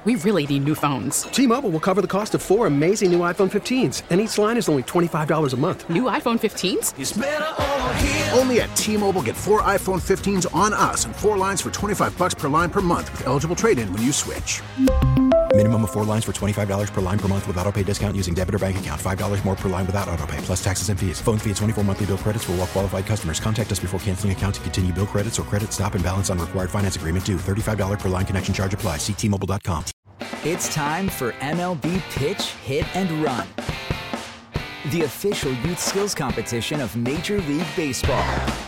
We really need new phones. T-Mobile will cover the cost of 4 amazing new iPhone 15s, and each line is only $25 a month. New iPhone 15s? It's better over here. Only at T-Mobile, get 4 iPhone 15s on us and 4 lines for $25 per line per month with eligible trade-in when you switch. Minimum of 4 lines for $25 per line per month with autopay discount using debit or bank account. $5 more per line without autopay, plus taxes and fees. Phone fee at 24 monthly bill credits for well-qualified customers. Contact us before canceling account to continue bill credits or credit stop and balance on required finance agreement due. $35 per line connection charge applies. See T-Mobile.com. It's time for MLB Pitch, Hit, and Run, the official youth skills competition of Major League Baseball.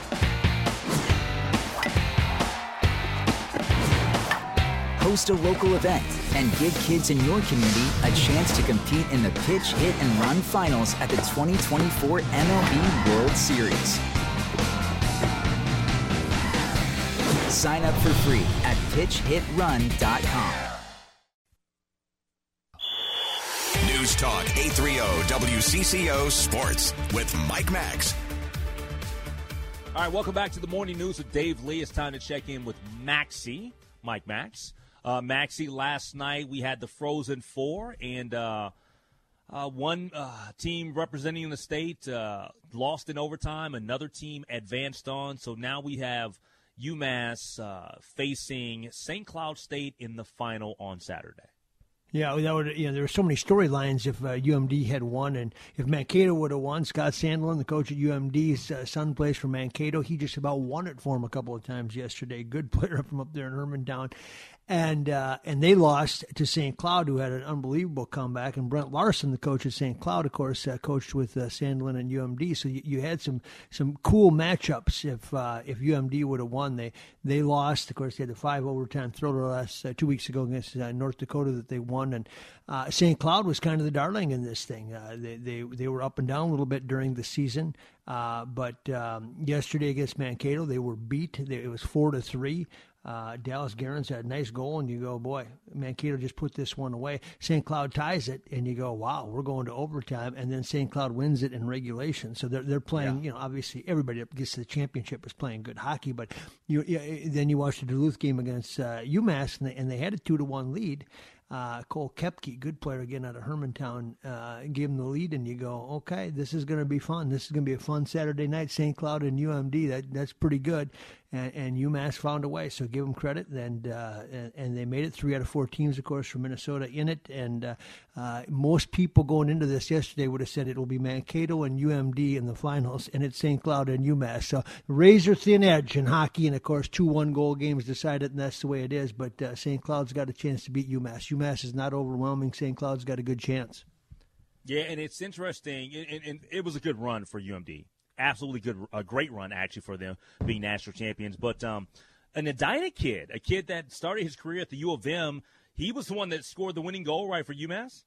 Host a local event and give kids in your community a chance to compete in the Pitch, Hit, and Run finals at the 2024 MLB World Series. Sign up for free at pitchhitrun.com. News Talk 830 WCCO Sports with Mike Max. All right, welcome back to the Morning News with Dave Lee. It's time to check in with Maxie, Mike Max. Maxie, last night we had the Frozen Four, and one team representing the state lost in overtime. Another team advanced on. So now we have UMass facing St. Cloud State in the final on Saturday. Yeah, that would. There were so many storylines if UMD had won, and if Mankato would have won. Scott Sandlin, the coach at UMD's son, plays for Mankato. He just about won it for him a couple of times yesterday. Good player from up there in Hermantown. And they lost to St. Cloud, who had an unbelievable comeback. And Brent Larson, the coach at St. Cloud, of course, coached with Sandlin and UMD. So you had some cool matchups. If UMD would have won, they lost. Of course, they had the 5 overtime thriller last 2 weeks ago against North Dakota that they won. And St. Cloud was kind of the darling in this thing. They were up and down a little bit during the season. But yesterday against Mankato, they were beat. It was 4-3. Dallas Guerins had a nice goal, and you go, boy, Mankato just put this one away. St. Cloud ties it, and you go, wow, we're going to overtime, and then St. Cloud wins it in regulation. So they're playing, obviously everybody that gets to the championship is playing good hockey, but then you watch the Duluth game against UMass, and they had a 2-1 lead. Cole Koepke, good player again out of Hermantown, gave him the lead, and you go, okay, this is going to be fun. This is going to be a fun Saturday night. St. Cloud and UMD, that's pretty good. And UMass found a way, so give them credit. And they made it. 3 out of 4 teams, of course, from Minnesota in it. And most people going into this yesterday would have said it will be Mankato and UMD in the finals, and it's St. Cloud and UMass. So razor-thin edge in hockey, and, of course, 2 one-goal games decided, and that's the way it is. But St. Cloud's got a chance to beat UMass. UMass is not overwhelming. St. Cloud's got a good chance. Yeah, and it's interesting, and it was a good run for UMD. Absolutely good, a great run, actually, for them being national champions. But an Edina kid, a kid that started his career at the U of M, he was the one that scored the winning goal, right, for UMass?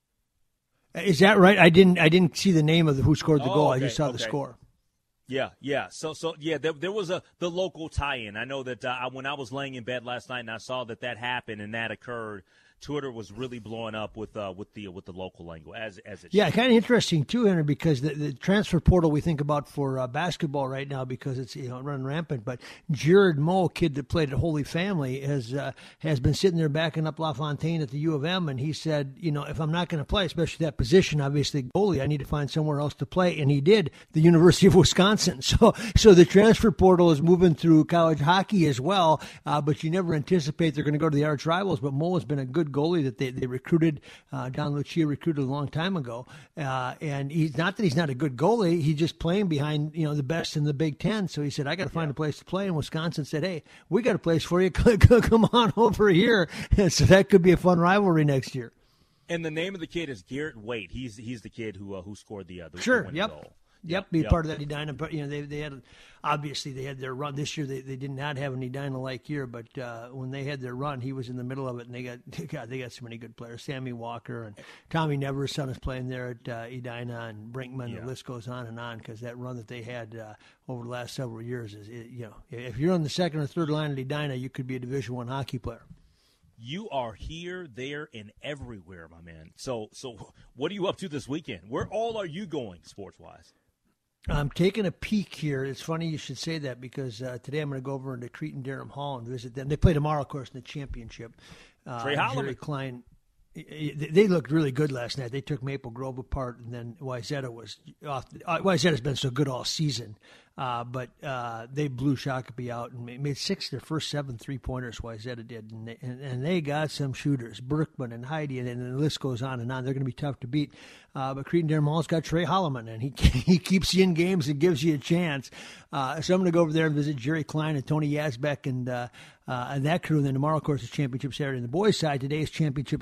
Is that right? I didn't see the name of who scored the goal. Okay, I just saw the score. Yeah. So there was the local tie-in. I know that when I was laying in bed last night and I saw that happened and that occurred, Twitter was really blowing up with the local angle as it should. Yeah, kind of interesting too, Henry, because the transfer portal we think about for basketball right now because it's running rampant. But Jared Moe, kid that played at Holy Family, has been sitting there backing up LaFontaine at the U of M, and he said, if I'm not going to play, especially that position, obviously goalie, I need to find somewhere else to play, and he did. The University of Wisconsin. So the transfer portal is moving through college hockey as well, but you never anticipate they're going to go to the arch rivals. But Moe has been a good goalie that they recruited. Don Lucia recruited a long time ago, and he's not that he's not a good goalie. He's just playing behind the best in the Big Ten. So he said, I got to find a place to play. And Wisconsin said, hey, we got a place for you. Come on over here. So that could be a fun rivalry next year. And the name of the kid is Garrett Waite. He's the kid who scored the winning goal. Yep, be part of that Edina. But they had obviously they had their run this year. They did not have an Edina-like year, but when they had their run, he was in the middle of it, and they got so many good players. Sammy Walker and Tommy Nevers' son is playing there at Edina, and Brinkman. The list goes on and on because that run that they had over the last several years is if you're on the second or third line at Edina, you could be a Division I hockey player. You are here, there, and everywhere, my man. So what are you up to this weekend? Where all are you going sports-wise? I'm taking a peek here. It's funny you should say that because today I'm going to go over into Cretin-Derham Hall and visit them. They play tomorrow, of course, in the championship. Trey Holloman. Jerry Klein. They looked really good last night. They took Maple Grove apart, and then Wayzata was off. Wayzata's been so good all season, but they blew Shakopee out and made 6 of their first 7 3-pointers. Wayzata did, and they got some shooters, Berkman and Heidi, and then the list goes on and on. They're going to be tough to beat. But Cretin-Derham Hall's got Trey Holloman, and he keeps you in games and gives you a chance. So I'm going to go over there and visit Jerry Klein and Tony Yazbek and that crew. And then tomorrow, of course, is Championship Saturday on the boys' side. Today is Championship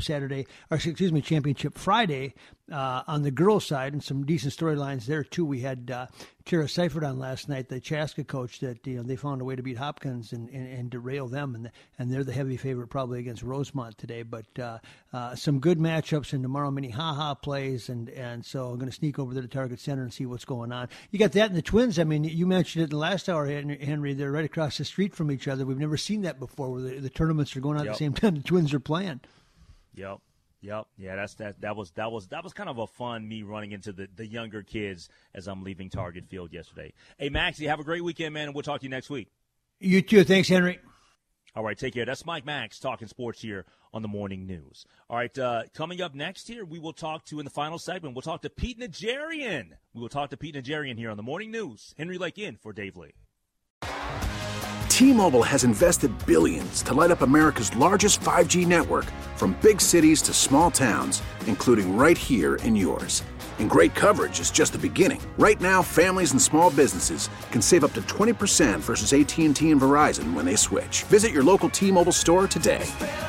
Friday on the girls' side, and some decent storylines there too. We had Kara Seifert on last night, the Chaska coach, that they found a way to beat Hopkins and derail them, and they're the heavy favorite probably against Rosemont today. But some good matchups, and tomorrow Minnehaha plays, and so I'm going to sneak over there to Target Center and see what's going on. You got that in the Twins. I mean, you mentioned it in the last hour, Henry. They're right across the street from each other. We've never seen that before, where the tournaments are going on at the same time the Twins are playing. Yep. Yeah, that was kind of a fun, me running into the younger kids as I'm leaving Target Field yesterday. Hey, Maxie, have a great weekend, man, and we'll talk to you next week. You too. Thanks, Henry. All right, take care. That's Mike Max talking sports here on the Morning News. All right, coming up next here, we will talk to, in the final segment, we'll talk to Pete Najarian. We will talk to Pete Najarian here on the Morning News. Henry Lake in for Dave Lee. T-Mobile has invested billions to light up America's largest 5G network, from big cities to small towns, including right here in yours. And great coverage is just the beginning. Right now, families and small businesses can save up to 20% versus AT&T and Verizon when they switch. Visit your local T-Mobile store today.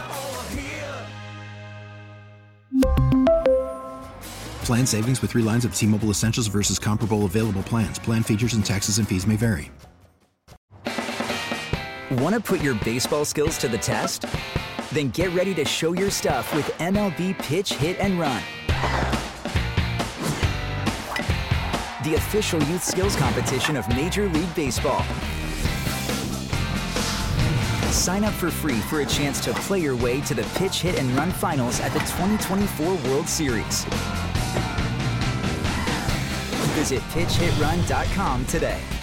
Plan savings with 3 lines of T-Mobile Essentials versus comparable available plans. Plan features and taxes and fees may vary. Want to put your baseball skills to the test? Then get ready to show your stuff with MLB Pitch, Hit, and Run. The official youth skills competition of Major League Baseball. Sign up for free for a chance to play your way to the Pitch, Hit, and Run finals at the 2024 World Series. Visit PitchHitRun.com today.